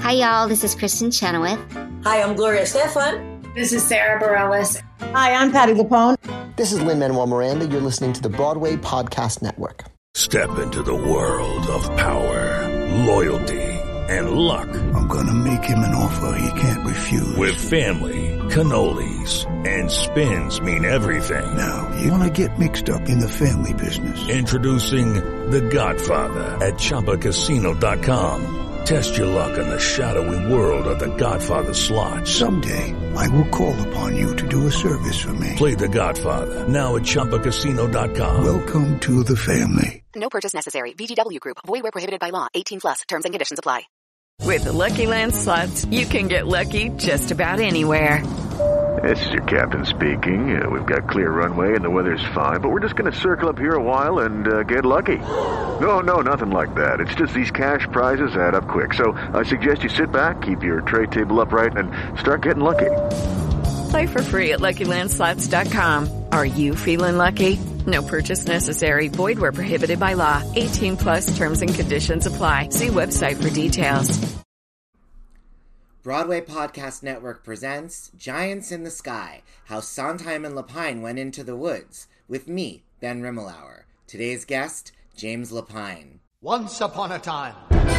Hi, y'all. This is Kristen Chenoweth. Hi, I'm Gloria Stefan. This is Sarah Bareilles. Hi, I'm Patti LuPone. This is Lin-Manuel Miranda. You're listening to the Broadway Podcast Network. Step into the world of power, loyalty, and luck. I'm gonna make him an offer he can't refuse. With family, cannolis, and spins mean everything. Now, you wanna get mixed up in the family business. Introducing The Godfather at ChumbaCasino.com. Test your luck in the shadowy world of The Godfather slot. Someday, I will call upon you to do a service for me. Play The Godfather, now at ChumbaCasino.com. Welcome to the family. No purchase necessary. VGW Group. Void where prohibited by law. 18+. Terms and conditions apply. With the Lucky Land Slots, you can get lucky just about anywhere. This is your captain speaking. We've got clear runway and the weather's fine, but we're just going to circle up here a while and get lucky. No, nothing like that. It's just these cash prizes add up quick. So I suggest you sit back, keep your tray table upright, and start getting lucky. Play for free at LuckyLandSlots.com. Are you feeling lucky? No purchase necessary. Void where prohibited by law. 18+ terms and conditions apply. See website for details. Broadway Podcast Network presents Giants in the Sky, How Sondheim and Lapine Went into the Woods, with me, Ben Rimmelauer. Today's guest, James Lapine. Once upon a time.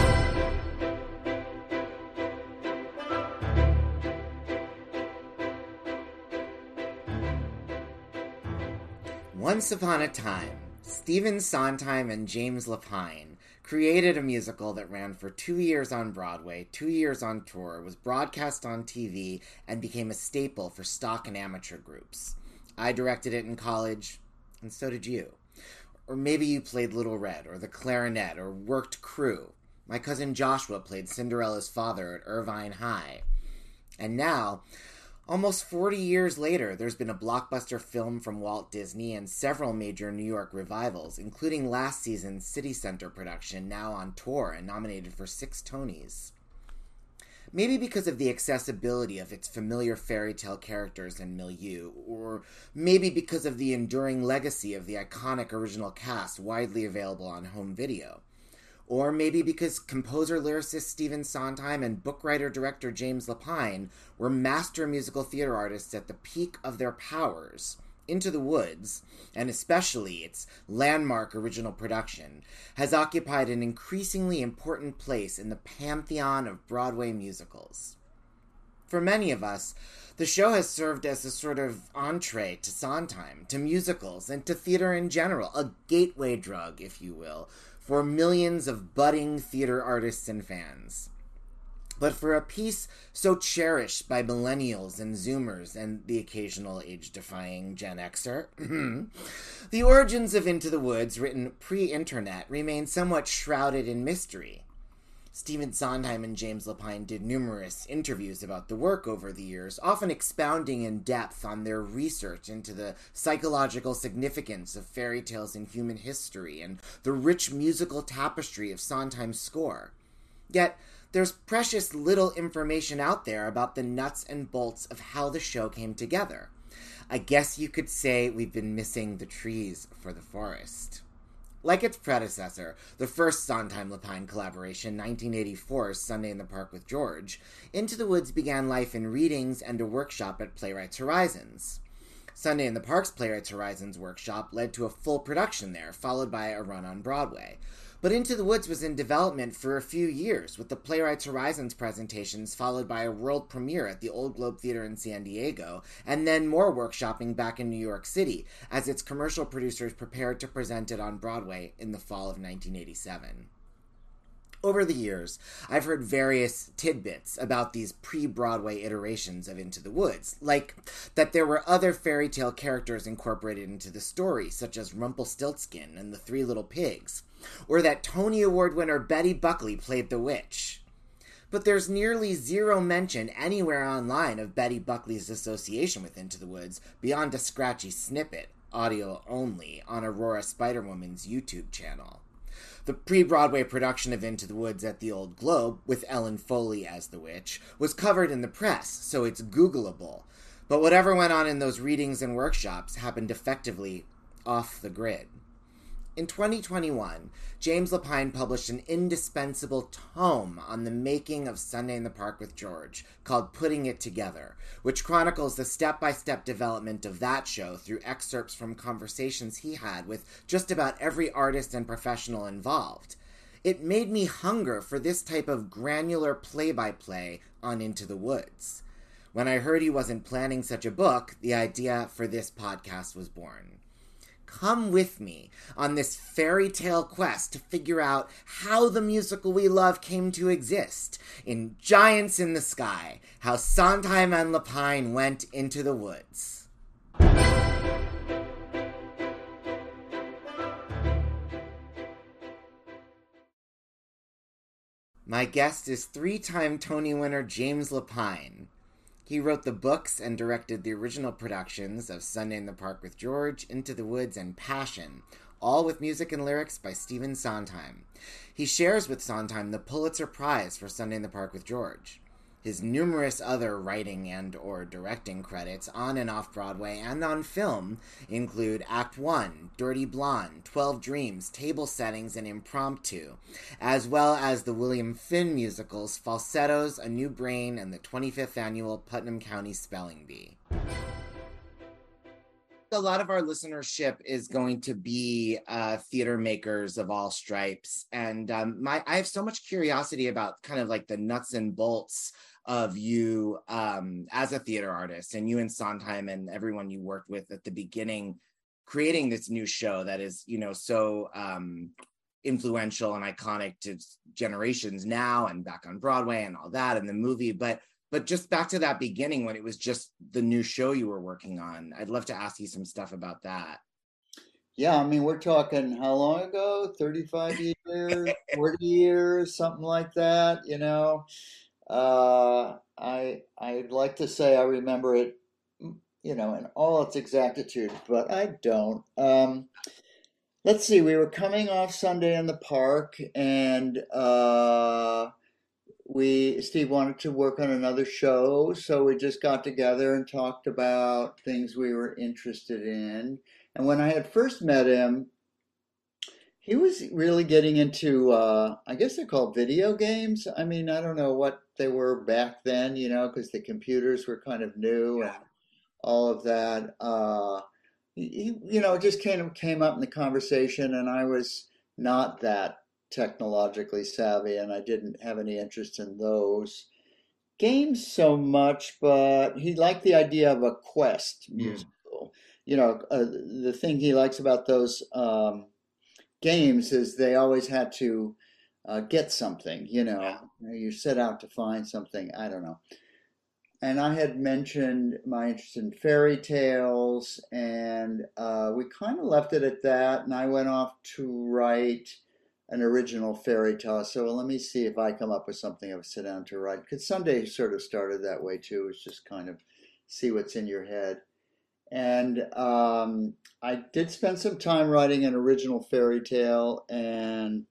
Once upon a time, Stephen Sondheim and James Lapine created a musical that ran for 2 years on Broadway, 2 years on tour, was broadcast on TV, and became a staple for stock and amateur groups. I directed it in college, and so did you. Or maybe you played Little Red, or the clarinet, or worked crew. My cousin Joshua played Cinderella's father at Irvine High. And now, almost 40 years later, there's been a blockbuster film from Walt Disney and several major New York revivals, including last season's City Center production, now on tour and nominated for 6 Tonys. Maybe because of the accessibility of its familiar fairy tale characters and milieu, or maybe because of the enduring legacy of the iconic original cast widely available on home video. Or maybe because composer-lyricist Stephen Sondheim and book-writer-director James Lapine were master musical theater artists at the peak of their powers. Into the Woods, and especially its landmark original production, has occupied an increasingly important place in the pantheon of Broadway musicals. For many of us, the show has served as a sort of entree to Sondheim, to musicals, and to theater in general, a gateway drug, if you will, for millions of budding theater artists and fans. But for a piece so cherished by millennials and Zoomers and the occasional age-defying Gen Xer, the origins of Into the Woods, written pre-internet, remain somewhat shrouded in mystery. Stephen Sondheim and James Lapine did numerous interviews about the work over the years, often expounding in depth on their research into the psychological significance of fairy tales in human history and the rich musical tapestry of Sondheim's score. Yet, there's precious little information out there about the nuts and bolts of how the show came together. I guess you could say we've been missing the trees for the forest. Like its predecessor, the first Sondheim-Lapine collaboration, 1984's Sunday in the Park with George, Into the Woods began life in readings and a workshop at Playwrights Horizons. Sunday in the Park's Playwrights Horizons workshop led to a full production there, followed by a run on Broadway. But Into the Woods was in development for a few years, with the Playwrights Horizons presentations followed by a world premiere at the Old Globe Theater in San Diego, and then more workshopping back in New York City, as its commercial producers prepared to present it on Broadway in the fall of 1987. Over the years, I've heard various tidbits about these pre-Broadway iterations of Into the Woods, like that there were other fairy tale characters incorporated into the story, such as Rumpelstiltskin and the Three Little Pigs, or that Tony Award winner Betty Buckley played the witch. But there's nearly zero mention anywhere online of Betty Buckley's association with Into the Woods beyond a scratchy snippet, audio only, on Aurora Spider-Woman's YouTube channel. The pre-Broadway production of Into the Woods at the Old Globe, with Ellen Foley as the witch, was covered in the press, so it's Googleable. But whatever went on in those readings and workshops happened effectively off the grid. In 2021, James Lapine published an indispensable tome on the making of Sunday in the Park with George called Putting It Together, which chronicles the step-by-step development of that show through excerpts from conversations he had with just about every artist and professional involved. It made me hunger for this type of granular play-by-play on Into the Woods. When I heard he wasn't planning such a book, the idea for this podcast was born. Come with me on this fairy tale quest to figure out how the musical we love came to exist. In Giants in the Sky, how Sondheim and Lapine went into the woods. My guest is three-time Tony winner James Lapine. He wrote the books and directed the original productions of Sunday in the Park with George, Into the Woods, and Passion, all with music and lyrics by Stephen Sondheim. He shares with Sondheim the Pulitzer Prize for Sunday in the Park with George. His numerous other writing and or directing credits on and off Broadway and on film include Act 1, Dirty Blonde, 12 Dreams, Table Settings, and Impromptu, as well as the William Finn musicals Falsettos, A New Brain, and the 25th annual Putnam County Spelling Bee. A lot of our listenership is going to be theater makers of all stripes, and I have so much curiosity about kind of like the nuts and bolts of you as a theater artist, and you and Sondheim and everyone you worked with at the beginning, creating this new show that is, you know, so influential and iconic to generations now, and back on Broadway and all that, and the movie, but just back to that beginning when it was just the new show you were working on. I'd love to ask you some stuff about that. Yeah, I mean, we're talking how long ago? 35 years, 40 years, something like that, you know. I'd like to say I remember it, you know, in all its exactitude, but I don't. Let's see, we were coming off Sunday in the Park, and Steve wanted to work on another show, so we just got together and talked about things we were interested in. And when I had first met him, he was really getting into, I guess they're called video games. I mean, I don't know what they were back then, you know, because the computers were kind of new and all of that. You know, it just came up in the conversation, and I was not that technologically savvy, and I didn't have any interest in those games so much, but he liked the idea of a quest musical. You know, the thing he likes about those games is they always had to get something, you know. You set out to find something, I don't know. And I had mentioned my interest in fairy tales, and we kind of left it at that, and I went off to write an original fairy tale. So let me see if I come up with something I would sit down to write. Because Sunday sort of started that way too. It's just kind of see what's in your head. And I did spend some time writing an original fairy tale, and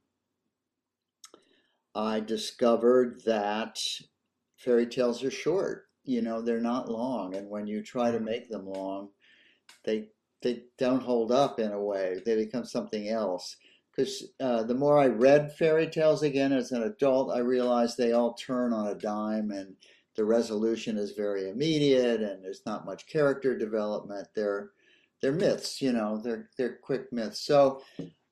I discovered that fairy tales are short. You know, they're not long. And when you try to make them long, they don't hold up in a way. They become something else. Because the more I read fairy tales again as an adult, I realized they all turn on a dime, and the resolution is very immediate, and there's not much character development. They're myths, you know. They're quick myths. So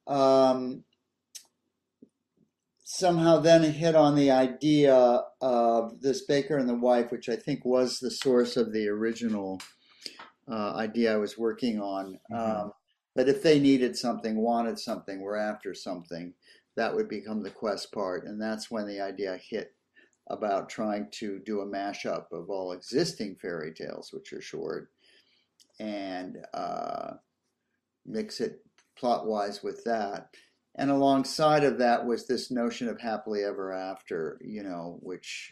somehow then hit on the idea of this Baker and the Wife, which I think was the source of the original idea I was working on. But if they needed something, wanted something, were after something, that would become the quest part. And that's when the idea hit about trying to do a mashup of all existing fairy tales, which are short, and mix it plot-wise with that. And alongside of that was this notion of happily ever after, you know, which,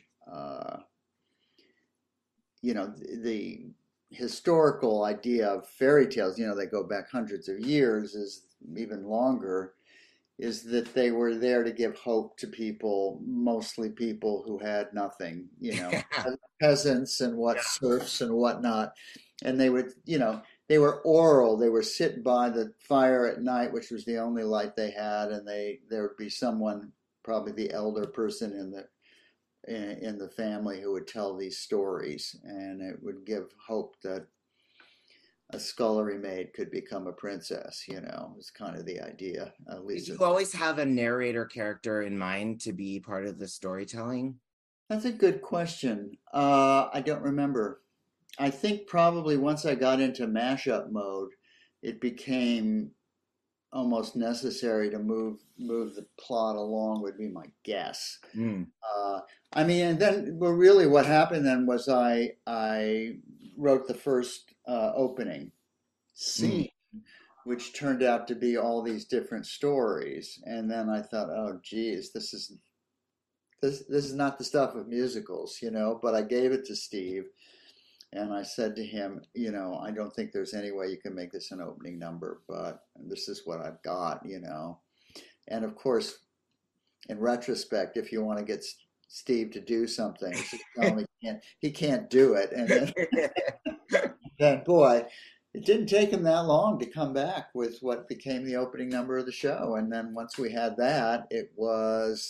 you know, the historical idea of fairy tales, you know, they go back hundreds of years, is even longer, is that they were there to give hope to people, mostly people who had nothing, you know, peasants and serfs and whatnot. And they would, you know, they were oral. They were sit by the fire at night, which was the only light they had, and there would be someone, probably the elder person in the family, who would tell these stories, and it would give hope that a scullery maid could become a princess. Was kind of the idea. At least Did you always have a narrator character in mind to be part of the storytelling? That's a good question. I don't remember. I think probably once I got into mashup mode, it became almost necessary to move the plot along, would be my guess. And then really what happened then was I wrote the first opening scene, which turned out to be all these different stories. And then I thought, oh, geez, this is not the stuff of musicals, but I gave it to Steve. And I said to him, I don't think there's any way you can make this an opening number, but this is what I've got, And of course, in retrospect, if you want to get Steve to do something, he can't do it. And then, boy, it didn't take him that long to come back with what became the opening number of the show. And then once we had that, it was,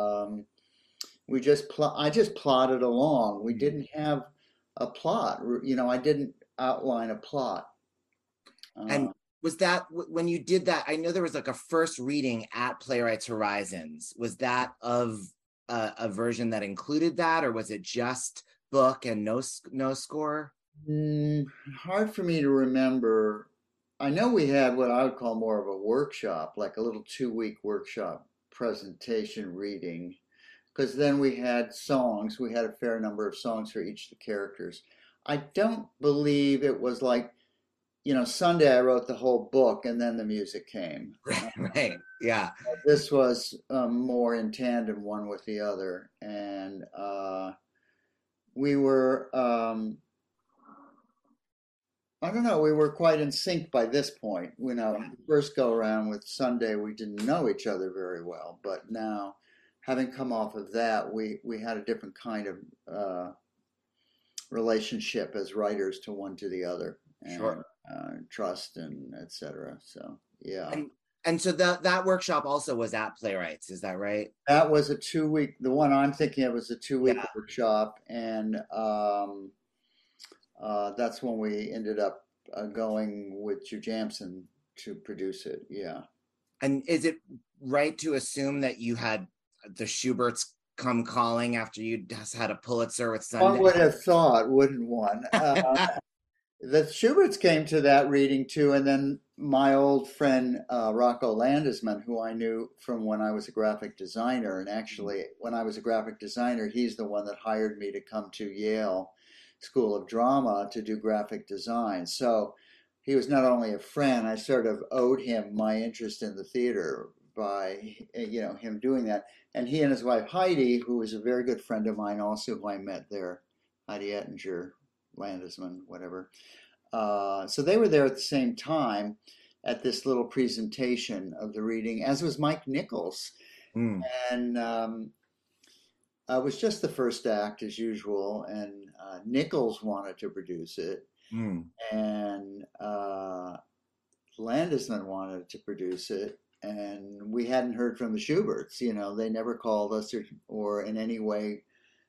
I just plotted along. We didn't have a plot, I didn't outline a plot. And was that, when you did that, I know there was like a first reading at Playwrights Horizons. Was that of a version that included that, or was it just book and no score? Hard for me to remember. I know we had what I would call more of a workshop, like a little 2-week workshop presentation reading. Because then we had songs. We had a fair number of songs for each of the characters. I don't believe it was like, Sunday I wrote the whole book and then the music came. Right, yeah. This was more in tandem one with the other. And we were, I don't know, we were quite in sync by this point. The first go around with Sunday, we didn't know each other very well. But now, having come off of that, we had a different kind of relationship as writers to one to the other, and sure. Trust and etc. So yeah. And so that workshop also was at Playwrights, is that right? That was a 2-week. The one I'm thinking of was a 2-week workshop, and that's when we ended up going with Hugh Jamson to produce it. Yeah. And is it right to assume that you had the Schuberts come calling after you just had a Pulitzer with Sunday? One would have thought, wouldn't one? The Schuberts came to that reading too, and then my old friend Rocco Landesman, who I knew from when I was a graphic designer, and actually when I was a graphic designer, he's the one that hired me to come to Yale School of Drama to do graphic design. So he was not only a friend, I sort of owed him my interest in the theater by him doing that. And he and his wife Heidi, who was a very good friend of mine also, who I met there, Heidi Ettinger, Landesman, whatever. So they were there at the same time at this little presentation of the reading, as was Mike Nichols. And it was just the first act as usual, and Nichols wanted to produce it, and Landesman wanted to produce it, and we hadn't heard from the Schuberts. They never called us or in any way,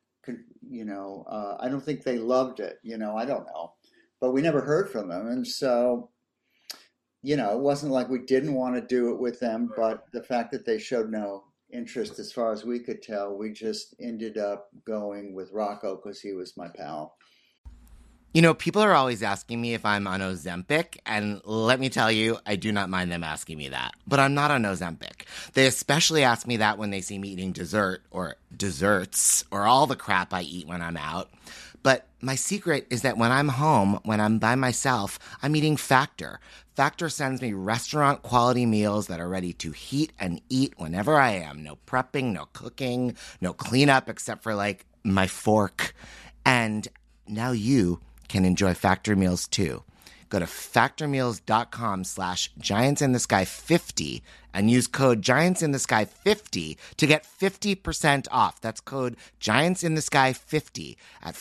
I don't think they loved it. I don't know, but we never heard from them, and so it wasn't like we didn't want to do it with them, but the fact that they showed no interest, as far as we could tell, we just ended up going with Rocco because he was my pal. People are always asking me if I'm on Ozempic, and let me tell you, I do not mind them asking me that. But I'm not on Ozempic. They especially ask me that when they see me eating dessert or desserts or all the crap I eat when I'm out. But my secret is that when I'm home, when I'm by myself, I'm eating Factor. Factor sends me restaurant-quality meals that are ready to heat and eat whenever I am. No prepping, no cooking, no cleanup except for, my fork. And now you can enjoy Factor meals too. Go to factormeals.com/giantsinthesky50 and use code giantsinthesky50 to get 50% off. That's code giantsinthesky50 at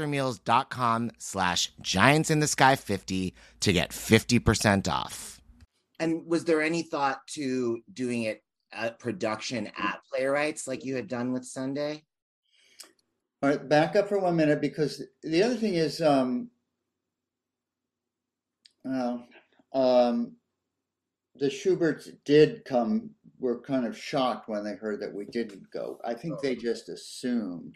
factormeals.com/giantsinthesky50 to get 50% off. And was there any thought to doing it production at Playwrights like you had done with Sunday? All right, back up for 1 minute, because the other thing is, the Schuberts did come, were kind of shocked when they heard that we didn't go. I think they just assumed.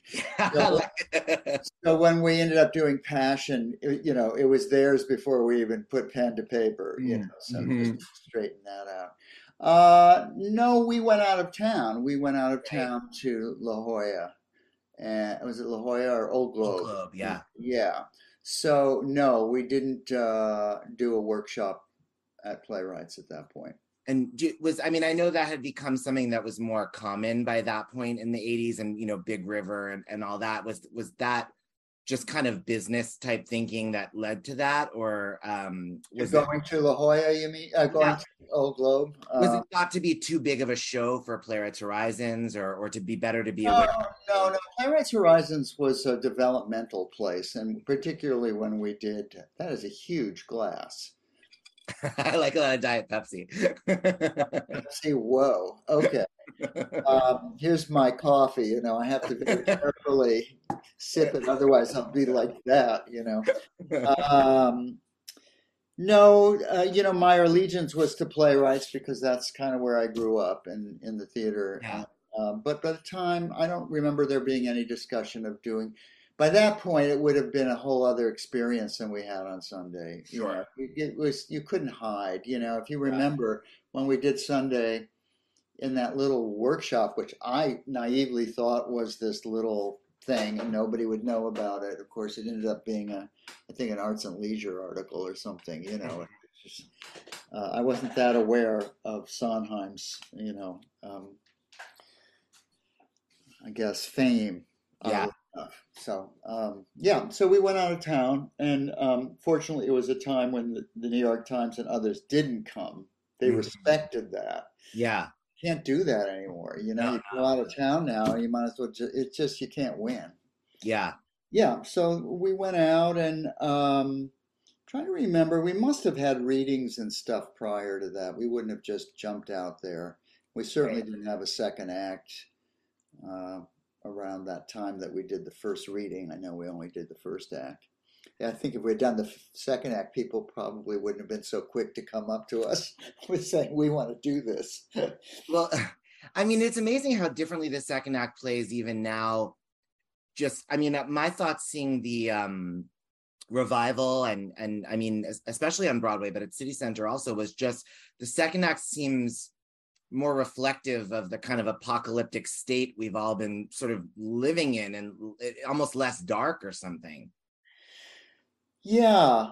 So when we ended up doing Passion, it was theirs before we even put pen to paper, so just straighten that out. No, we went out of town. We went out of town to La Jolla. And was it La Jolla or Old Globe? Old Globe, yeah. Yeah. So no, we didn't do a workshop at Playwrights at that point. And I know that had become something that was more common by that point in the 80s, and Big River and all that. Was that just kind of business type thinking that led to that, or was going to La Jolla? You mean going to Old Globe? Was it thought to be too big of a show for Playwrights Horizons, or to be better to be away? No. Playwrights Horizons was a developmental place, and particularly when we did, that is a huge glass. I like a Diet Pepsi. Pepsi, whoa. Okay. Here's my coffee. I have to very carefully sip it, otherwise I'll be like that. No, my allegiance was to Playwrights because that's kind of where I grew up in the theater. Yeah. But by the time, I don't remember there being any discussion of doing. By that point, it would have been a whole other experience than we had on Sunday. Sure. You couldn't hide. If you remember when we did Sunday in that little workshop, which I naively thought was this little thing and nobody would know about it. Of course, it ended up being I think an Arts and Leisure article or something. I wasn't that aware of Sondheim's, I guess fame. Yeah. So so we went out of town, and fortunately it was a time when the New York Times and others didn't come. They respected that. Yeah. Can't do that anymore. You go out of town now, and you might as well you can't win. Yeah. Yeah. So we went out, and trying to remember, we must have had readings and stuff prior to that. We wouldn't have just jumped out there. We certainly didn't have a second act around that time that we did the first reading. I know we only did the first act. I think if we had done the second act, people probably wouldn't have been so quick to come up to us with saying, we want to do this. Well, it's amazing how differently the second act plays even now. My thoughts seeing the revival and especially on Broadway, but at City Center also, was just the second act seems more reflective of the kind of apocalyptic state we've all been sort of living in, and almost less dark or something. Yeah,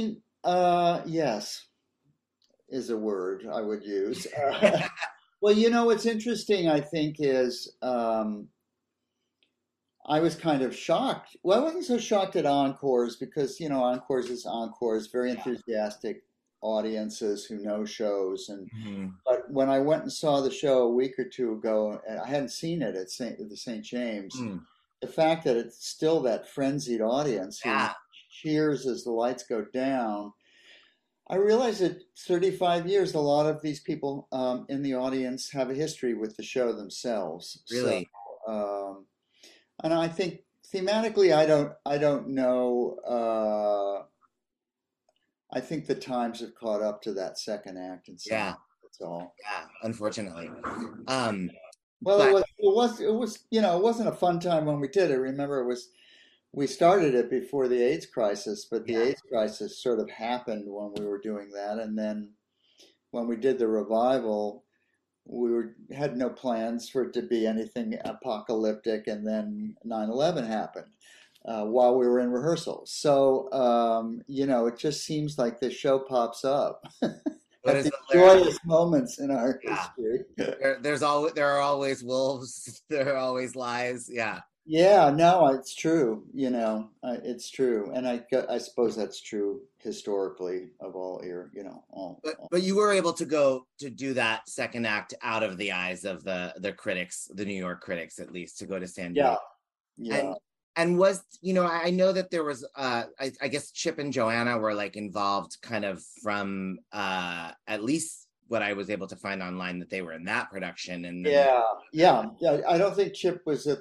yes is a word I would use. Well, what's interesting, I think, is I was kind of shocked. Well, I wasn't so shocked at Encores because, Encores, very enthusiastic audiences who know shows. But when I went and saw the show a week or two ago, and I hadn't seen it at the St. James, the fact that it's still that frenzied audience who cheers as the lights go down, I realized that 35 years, a lot of these people in the audience have a history with the show themselves. Really? So, and I think thematically, I don't know. I think the times have caught up to that second act, and so that's all. Yeah, unfortunately. Well, it wasn't a fun time when we did it. Remember, we started it before the AIDS crisis, but the AIDS crisis sort of happened when we were doing that, and then when we did the revival, had no plans for it to be anything apocalyptic, and then 9/11 happened while we were in rehearsal. So, it just seems like this show pops up at the joyous moments in our history. There are always wolves. There are always lies. Yeah. Yeah, no, it's true. It's true, and I suppose that's true historically of all era. But you were able to go to do that second act out of the eyes of the critics, the New York critics, at least, to go to San Diego. Yeah. And was, I know that there was, I guess Chip and Joanna were like involved kind of from at least what I was able to find online, that they were in that production. And yeah. I don't think Chip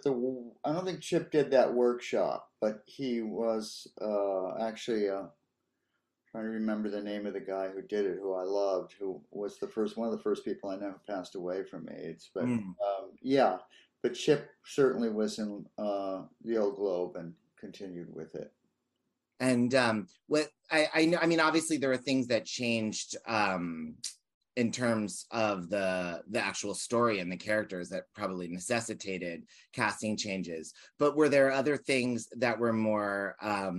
did that workshop, but he was actually trying to remember the name of the guy who did it, who I loved, who was one of the first people I know who passed away from AIDS. But yeah. But Chip certainly was in the Old Globe and continued with it. And what I know, I mean, obviously there are things that changed in terms of the actual story and the characters that probably necessitated casting changes. But were there other things that were more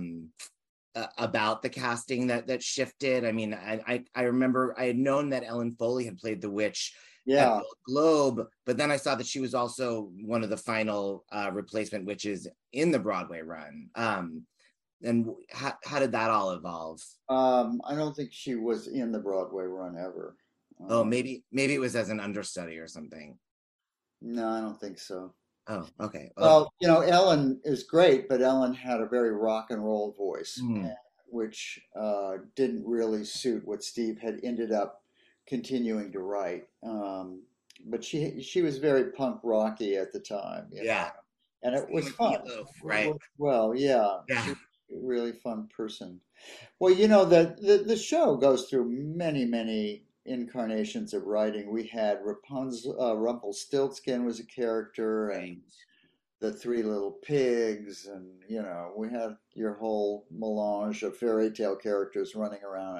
about the casting that shifted? I mean, I remember I had known that Ellen Foley had played the witch at the Globe, but then I saw that she was also one of the final replacement witches in the Broadway run. And how did that all evolve? I don't think she was in the Broadway run ever. Maybe it was as an understudy or something. No, I don't think so. Oh, okay. Well, Ellen is great, but Ellen had a very rock and roll voice, which didn't really suit what Steve had ended up continuing to write. But she was very punk rocky at the time. Yeah. And it was fun. Right. Well, yeah. Yeah. She's a really fun person. Well, the show goes through many, many incarnations of writing. We had Rumpelstiltskin was a character, and the Three Little Pigs, and we had your whole melange of fairy tale characters running around.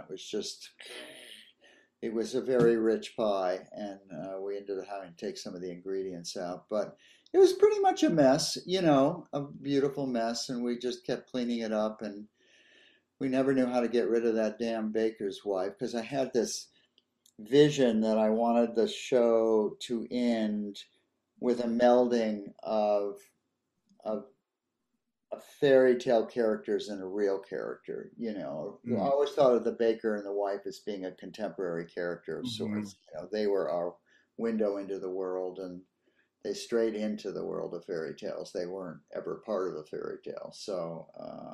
It was a very rich pie, and we ended up having to take some of the ingredients out, but it was pretty much a mess, a beautiful mess, and we just kept cleaning it up, and we never knew how to get rid of that damn baker's wife, because I had this vision that I wanted the show to end with a melding of fairy tale characters and a real character. I always thought of the baker and the wife as being a contemporary character of sorts. They were our window into the world, and they strayed into the world of fairy tales. They weren't ever part of the fairy tale. So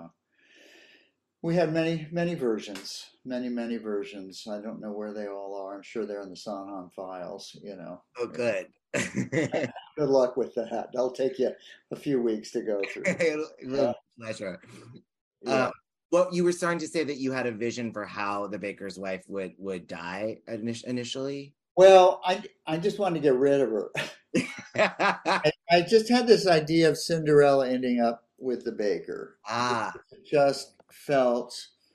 we had many versions, many versions. I don't know where they all are. I'm sure they're in the Sondheim files, Oh, good. Good luck with that. That'll take you a few weeks to go through. Pleasure. Yeah. Well, you were starting to say that you had a vision for how the baker's wife would die initially. Well, I just wanted to get rid of her. I just had this idea of Cinderella ending up with the baker. It just felt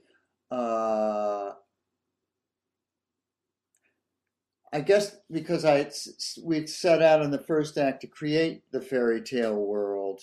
I guess because we'd set out in the first act to create the fairy tale world,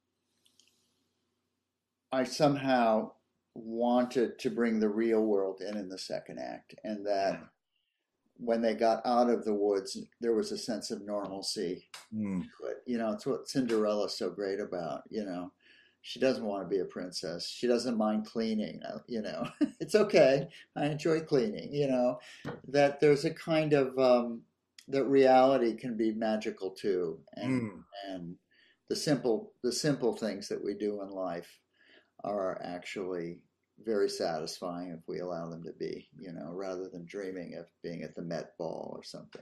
I somehow wanted to bring the real world in the second act, and that when they got out of the woods, there was a sense of normalcy. But it's what Cinderella's so great about. She doesn't want to be a princess. She doesn't mind cleaning. It's okay. I enjoy cleaning. That there's a kind of that reality can be magical too, and the simple things that we do in life are actually very satisfying if we allow them to be, rather than dreaming of being at the Met Ball or something,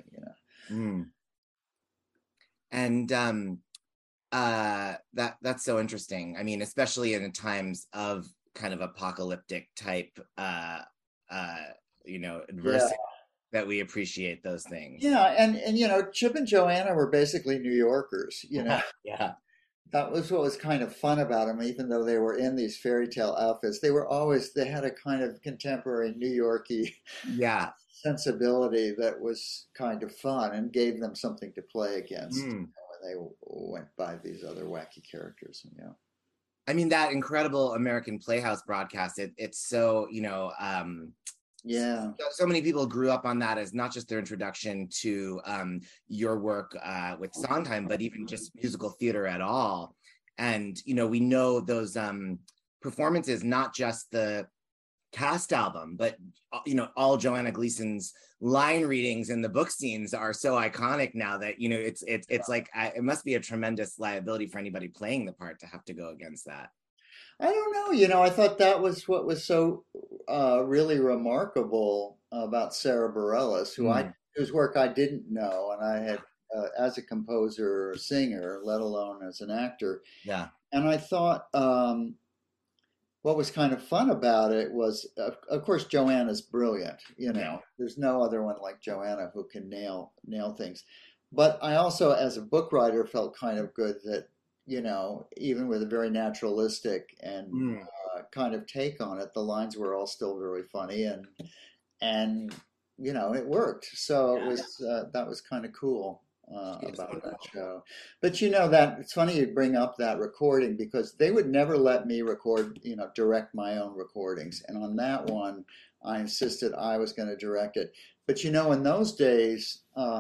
And that's so interesting. I mean, especially in times of kind of apocalyptic type, adversity, that we appreciate those things. Yeah, and Chip and Joanna were basically New Yorkers, Yeah. That was what was kind of fun about them, even though they were in these fairy tale outfits. They had a kind of contemporary New Yorky sensibility that was kind of fun and gave them something to play against when they went by these other wacky characters. I mean, that incredible American Playhouse broadcast, it's so, so many people grew up on that as not just their introduction to your work with Sondheim, but even just musical theater at all. And, we know those performances, not just the cast album, but, all Joanna Gleason's line readings in the book scenes are so iconic now that, it's like, it must be a tremendous liability for anybody playing the part to have to go against that. I don't know. I thought that was what was so really remarkable about Sarah Bareilles, whose work I didn't know, and I had as a composer or singer, let alone as an actor. Yeah. And I thought what was kind of fun about it was, of course, Joanna's brilliant. There's no other one like Joanna who can nail things. But I also, as a book writer, felt kind of good that, even with a very naturalistic and kind of take on it, the lines were all still very funny and it worked. So it was that was kind of cool about that show. But that it's funny you bring up that recording, because they would never let me record, direct my own recordings. And on that one, I insisted I was going to direct it. But in those days,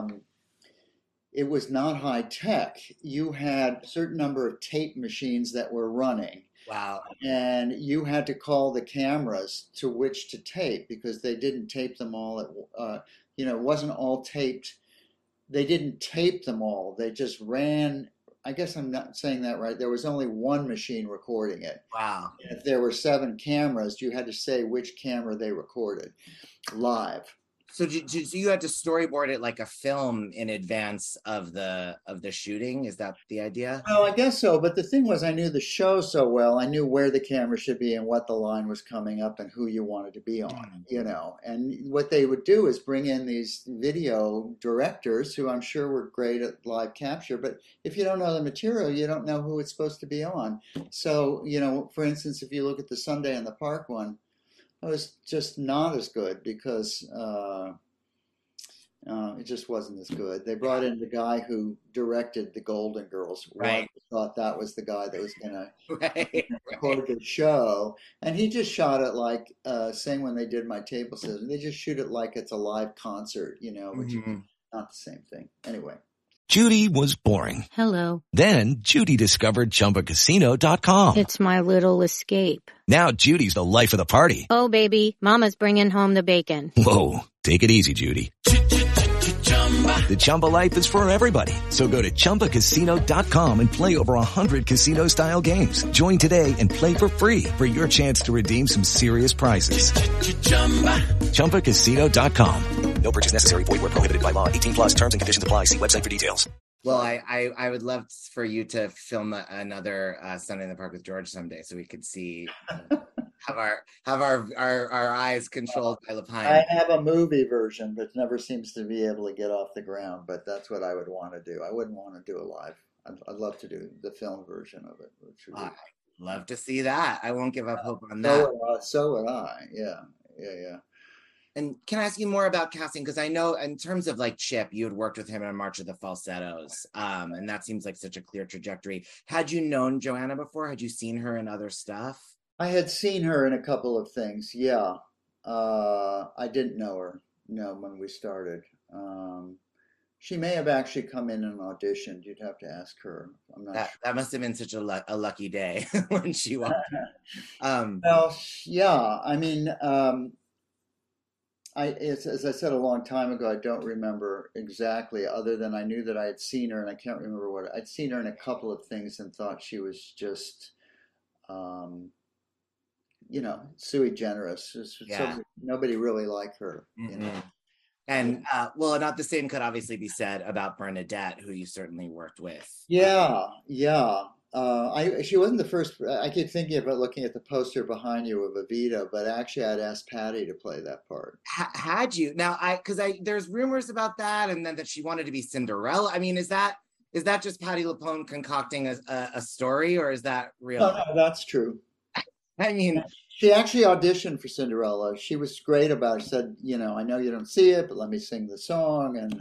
it was not high tech. You had a certain number of tape machines that were running. Wow. And you had to call the cameras to which to tape, because they didn't tape them all it wasn't all taped. They didn't tape them all. They just ran. I guess I'm not saying that right. There was only one machine recording it. Wow. And if there were 7 cameras, you had to say which camera they recorded live. So you had to storyboard it like a film in advance of the shooting? Is that the idea? Well, I guess so. But the thing was, I knew the show so well. I knew where the camera should be and what the line was coming up and who you wanted to be on, And what they would do is bring in these video directors who I'm sure were great at live capture. But if you don't know the material, you don't know who it's supposed to be on. So, for instance, if you look at the Sunday in the Park one, it was just not as good because it just wasn't as good. They brought in the guy who directed the Golden Girls. Right. Thought that was the guy that was going to record the show. And he just shot it like, saying when they did My Table Scissors, they just shoot it like it's a live concert, which is not the same thing. Anyway. Judy was boring. Hello. Then Judy discovered ChumbaCasino.com. It's my little escape. Now Judy's the life of the party. Oh, baby, mama's bringing home the bacon. Whoa, take it easy, Judy. The Chumba life is for everybody. So go to ChumbaCasino.com and play over 100 casino-style games. Join today and play for free for your chance to redeem some serious prizes. ChumbaCasino.com. No purchase necessary. Void where prohibited by law. 18 plus terms and conditions apply. See website for details. Well, I would love for you to film another Sunday in the Park with George someday, so we could see have our eyes controlled by Lapine. I have a movie version, but never seems to be able to get off the ground. But that's what I would want to do. I wouldn't want to do it live. I'd love to do the film version of it. I'd love to see that. I won't give up hope on that. So would I. Yeah. And can I ask you more about casting? Because I know in terms of like Chip, you had worked with him in March of the Falsettos. And that seems like such a clear trajectory. Had you known Joanna before? Had you seen her in other stuff? I had seen her in a couple of things. Yeah. I didn't know her, when we started. She may have actually come in and auditioned. You'd have to ask her. I'm not sure. That must have been such a lucky day when she walked in. Well, yeah. I mean, as I said a long time ago, I don't remember exactly, other than I knew that I had seen her, and I can't remember what. I'd seen her in a couple of things and thought she was just, sui generis. Yeah. So nobody really liked her. Mm-hmm. And, not the same could obviously be said about Bernadette, who you certainly worked with. Yeah. She wasn't the first. I keep thinking about looking at the poster behind you of Evita, but actually I'd asked Patty to play that part. Had you? Now, there's rumors about that, and then that she wanted to be Cinderella. I mean, is that just Patti LuPone concocting a story, or is that real? No, that's true. I mean, she actually auditioned for Cinderella. She was great about it. She said, I know you don't see it, but let me sing the song. And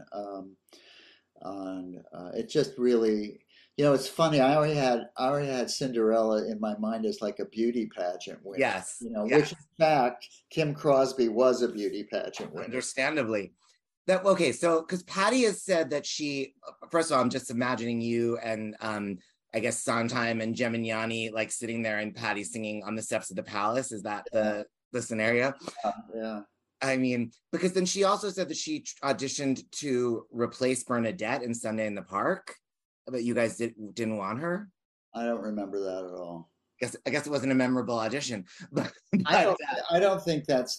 it just really, it's funny. I already had Cinderella in my mind as like a beauty pageant winner. Yes. Which in fact, Kim Crosby was a beauty pageant winner. Understandably. So because Patty has said that she, first of all, I'm just imagining you and I guess Sondheim and Gemignani like sitting there and Patty singing on the steps of the palace. Is that the scenario? Yeah. I mean, because then she also said that she auditioned to replace Bernadette in Sunday in the Park, but you guys didn't want her. I don't remember that at all. I guess it wasn't a memorable audition, but I don't think that.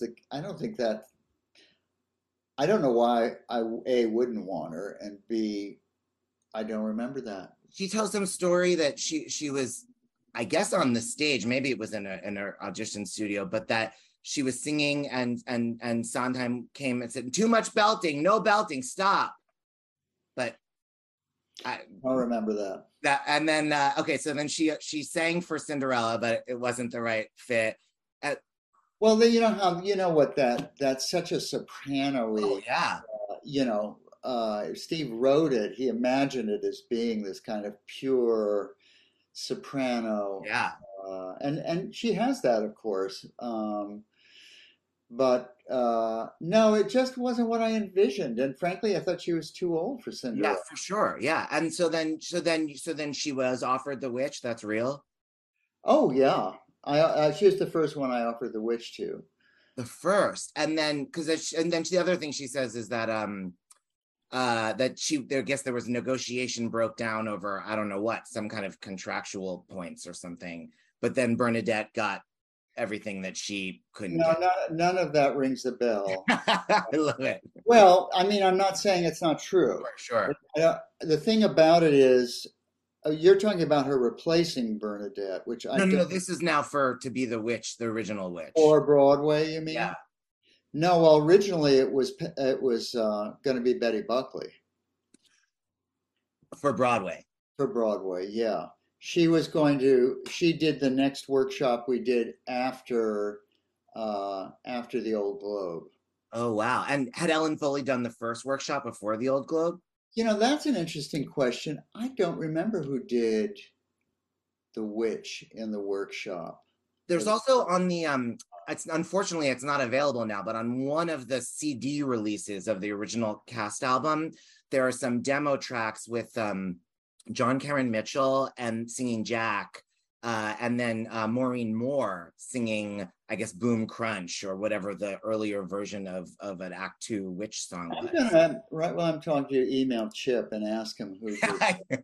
I don't know why I wouldn't want her, and B, I don't remember that. She tells some story that she was, I guess, on the stage. Maybe it was in her audition studio, but that she was singing and Sondheim came and said, "Too much belting, no belting, stop." But I don't remember that. And then okay, so then she sang for Cinderella, but it wasn't the right fit. Well, then you know what that's such a soprano-y. Oh, yeah. Steve wrote it. He imagined it as being this kind of pure soprano. Yeah. And she has that, of course. But no, it just wasn't what I envisioned. And frankly, I thought she was too old for Cinderella. Yeah, for sure. Yeah. And so then she was offered The Witch. That's real. Oh yeah. She was the first one I offered The Witch to. The first, and then the other thing she says is that I guess there was a negotiation broke down over, I don't know what, some kind of contractual points or something. But then Bernadette got everything that she couldn't. No, none of that rings a bell. I love it. Well, I mean, I'm not saying it's not true. Sure. The thing about it is, you're talking about her replacing Bernadette, which No, this is now to be the witch, the original witch. Or Broadway, you mean? Yeah. No, well, originally it was going to be Betty Buckley. For Broadway. For Broadway, yeah. She did the next workshop we did after the Old Globe. Oh, wow. And had Ellen Foley done the first workshop before the Old Globe? That's an interesting question. I don't remember who did The Witch in the workshop. There's also on the unfortunately it's not available now, but on one of the CD releases of the original cast album, there are some demo tracks with John Karen Mitchell and singing Jack, and then Maureen Moore singing, I guess, Boom Crunch or whatever the earlier version of an Act Two Witch song was. I'm gonna, right while I'm talking to you, email Chip and ask him who did,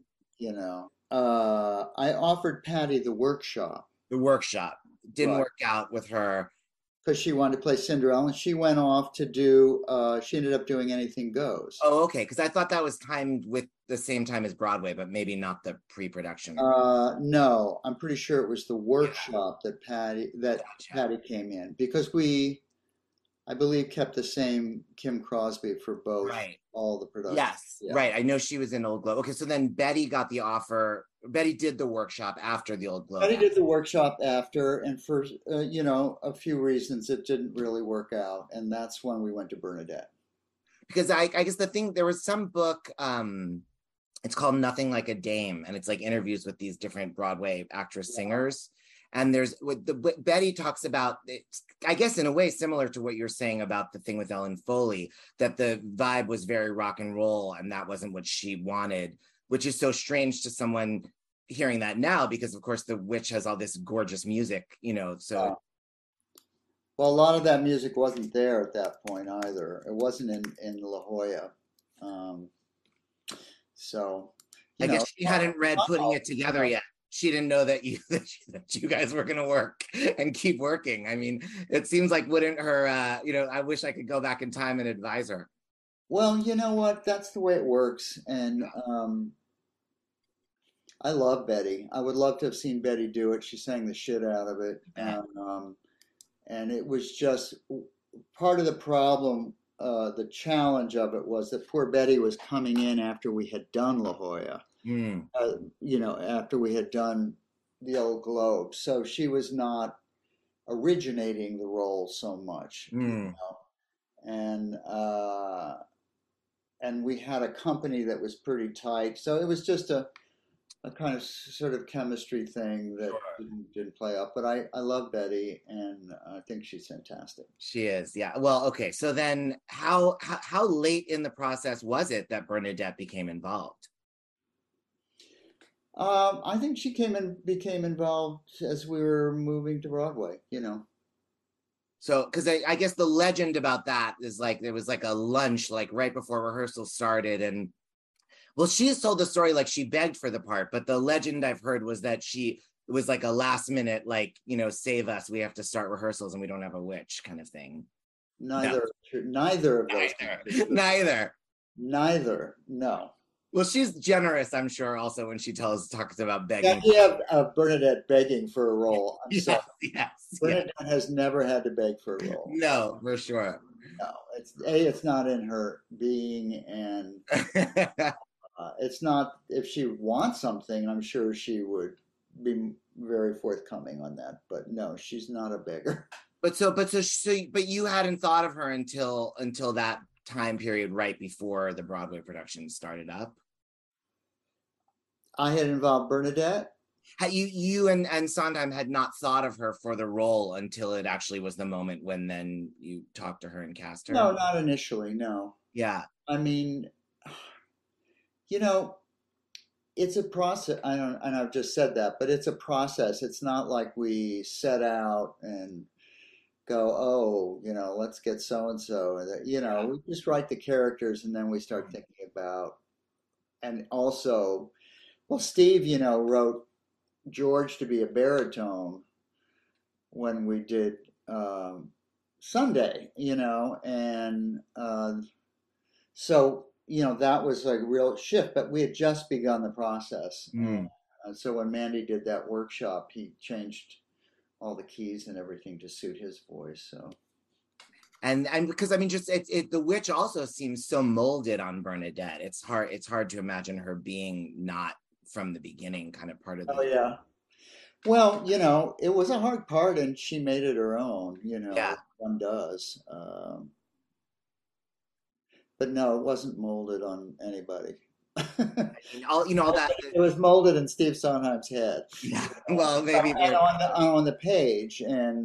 I offered Patty the workshop. The workshop didn't work out with her. Because she wanted to play Cinderella, and she went off to do, she ended up doing Anything Goes. Oh, okay, because I thought that was timed with the same time as Broadway, but maybe not the pre-production. No, I'm pretty sure it was the workshop that Patty came in, because we, I believe, kept the same Kim Crosby for both, all the productions. Yes, right, I know she was in Old Globe. Okay, so then Betty got the offer. Betty did the workshop after the Old Globe. Betty did the workshop after, and for a few reasons it didn't really work out, and that's when we went to Bernadette. Because I guess there was some book, it's called Nothing Like a Dame, and it's like interviews with these different Broadway actress singers. And Betty talks about, I guess in a way similar to what you're saying about the thing with Ellen Foley, that the vibe was very rock and roll, and that wasn't what she wanted. Which is so strange to someone hearing that now, because of course the Witch has all this gorgeous music, so. Well, a lot of that music wasn't there at that point either. It wasn't in La Jolla. I guess she hadn't read Putting It Together yet. She didn't know that you guys were going to work and keep working. I mean, it seems like wouldn't her, I wish I could go back in time and advise her. Well, you know what? That's the way it works. And I love Betty. I would love to have seen Betty do it. She sang the shit out of it. And it was just part of the problem. The challenge of it was that poor Betty was coming in after we had done La Jolla, after we had done the Old Globe. So she was not originating the role so much. And we had a company that was pretty tight. So it was just a kind of sort of chemistry thing that didn't play up. But I love Betty, and I think she's fantastic. She is, yeah. Well, okay. So then how late in the process was it that Bernadette became involved? I think she became involved as we were moving to Broadway, So, because I guess the legend about that is like there was like a lunch like right before rehearsal started, and well, she has told the story like she begged for the part, but the legend I've heard was that it was like a last minute like save us, we have to start rehearsals and we don't have a witch kind of thing. Neither of those. Neither. No. Well, she's generous, I'm sure, also when she talks about begging. Yeah, you have Bernadette begging for a role. Yes. Bernadette has never had to beg for a role. No, for sure. No, it's not in her being, and it's not. If she wants something, I'm sure she would be very forthcoming on that. But no, she's not a beggar. But you hadn't thought of her until that time period right before the Broadway production started up. I had involved Bernadette. You and Sondheim had not thought of her for the role until it actually was the moment when then you talked to her and cast her? No, not initially, no. Yeah. I mean, it's a process. And I've just said that, but it's a process. It's not like we set out and go, let's get so-and-so. We just write the characters and then we start thinking about, and also, well, Steve, wrote George to be a baritone when we did Sunday, and so, that was like a real shift, but we had just begun the process. So when Mandy did that workshop, he changed all the keys and everything to suit his voice. So, and because I mean, just the witch also seems so molded on Bernadette. It's hard to imagine her being not from the beginning kind of part of the. Oh yeah. Well, it was a hard part, and she made it her own. Yeah. One does. But no, it wasn't molded on anybody. all that. It was molded in Steve Sondheim's head. Yeah. Well, maybe on the page, and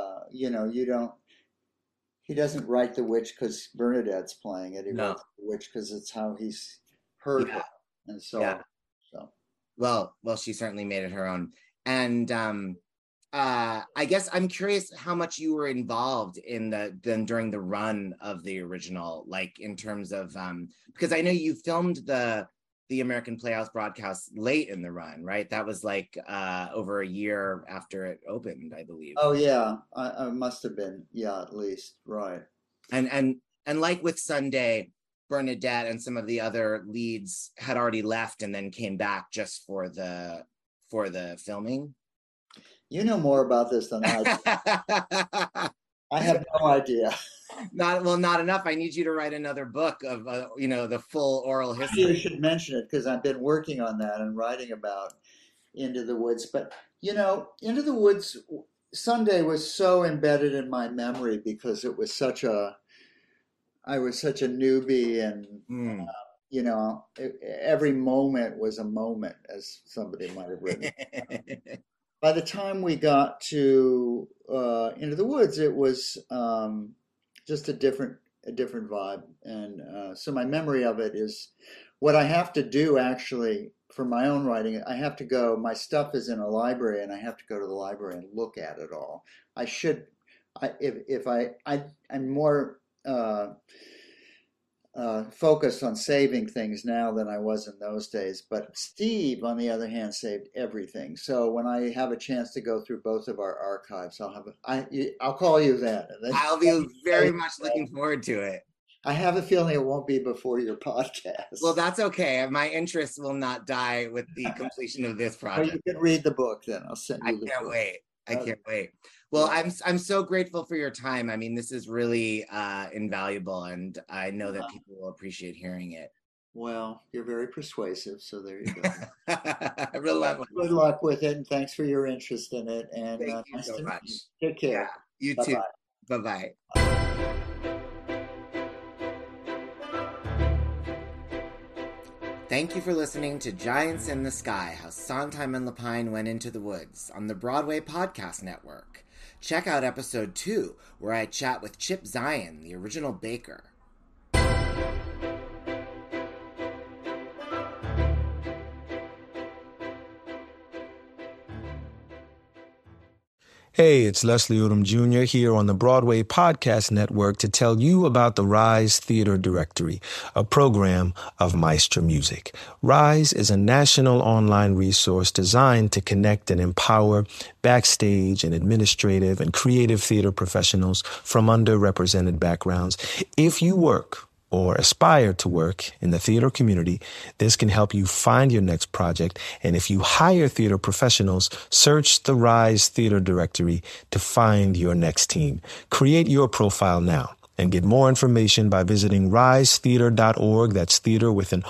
he doesn't write the witch because Bernadette's playing it. He writes the witch because it's how he's heard her, and so. Yeah. So. Well, she certainly made it her own, and I guess I'm curious how much you were involved in during the run of the original, like in terms of because I know you filmed the American Playhouse broadcast late in the run, right? That was like over a year after it opened, I believe. Oh yeah, I must have been, at least, right. And like with Sunday, Bernadette and some of the other leads had already left and then came back just for the filming. You know more about this than I do. I have no idea. Not enough. I need you to write another book of the full oral history. You should mention it because I've been working on that and writing about Into the Woods. But Into the Woods Sunday was so embedded in my memory because it was I was such a newbie, and every moment was a moment, as somebody might have written. By the time we got to Into the Woods, it was just a different vibe, and so my memory of it is what I have to do actually for my own writing. I have to go. My stuff is in a library, and I have to go to the library and look at it all. I should, I'm more focused on saving things now than I was in those days. But Steve, on the other hand, saved everything. So when I have a chance to go through both of our archives, I'll call you then. I'll be very much looking forward to it. I have a feeling it won't be before your podcast. Well, that's okay. My interest will not die with the completion of this project. Well, you can read the book then. I'll send you the book. I can't wait. Well, I'm so grateful for your time. I mean, this is really invaluable, and I know that people will appreciate hearing it. Well, you're very persuasive, so there you go. Relentless. Good luck with it, and thanks for your interest in it. And thank you so much. Take care. Yeah, you too. Bye-bye. Thank you for listening to Giants in the Sky, How Sondheim and Lapine Went Into the Woods on the Broadway Podcast Network. Check out episode 2, where I chat with Chip Zien, the original baker. Hey, it's Leslie Odom Jr. here on the Broadway Podcast Network to tell you about the Rise Theater Directory, a program of Maestro Music. Rise is a national online resource designed to connect and empower backstage and administrative and creative theater professionals from underrepresented backgrounds. If you work or aspire to work in the theater community, this can help you find your next project. And if you hire theater professionals, search the Rise Theater Directory to find your next team. Create your profile now and get more information by visiting risetheater.org. That's theater with an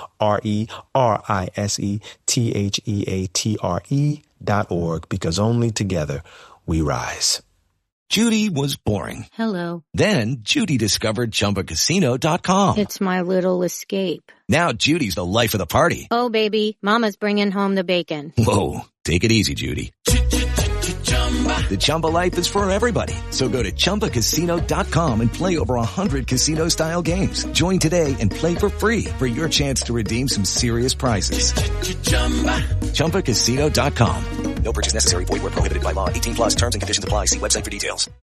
RERISETHEATRE.org, because only together we rise. Judy was boring. Hello. Then Judy discovered ChumbaCasino.com. It's my little escape. Now Judy's the life of the party. Oh, baby, mama's bringing home the bacon. Whoa, take it easy, Judy. The Chumba life is for everybody. So go to ChumbaCasino.com and play over 100 casino-style games. Join today and play for free for your chance to redeem some serious prizes. ChumbaCasino.com. No purchase necessary. Void where prohibited by law. 18+ terms and conditions apply. See website for details.